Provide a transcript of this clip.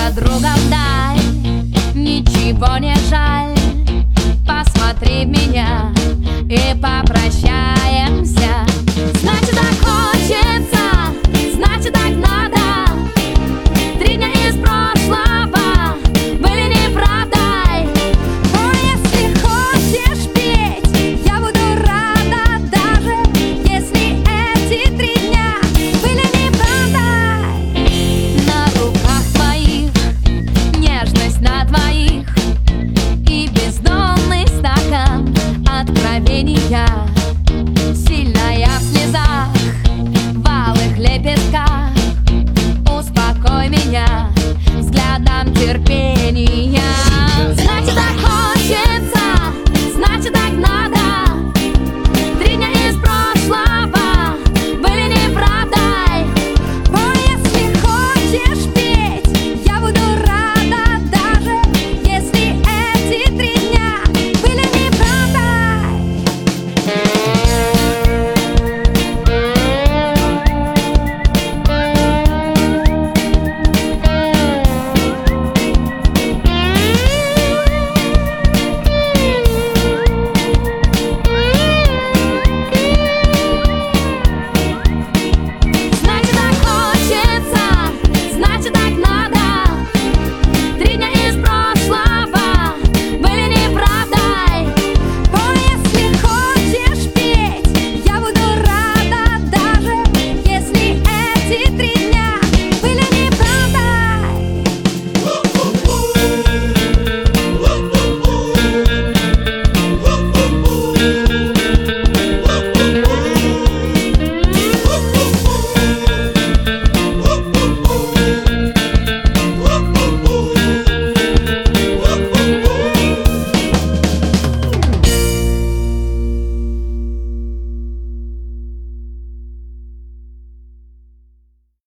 за другом дай, ничего не жаль. Посмотри в меня и попрощаемся. Значит, так хочется, значит, так надо. 3 дня из прошлого были неправдой. Но если хочешь петь, я буду рада, даже если эти 3 дня были неправдой. На руках твоих нежность на двоих и бездонный стакан откровения. Сильная в слезах, в алых лепестках. Успокой меня взглядом терпения.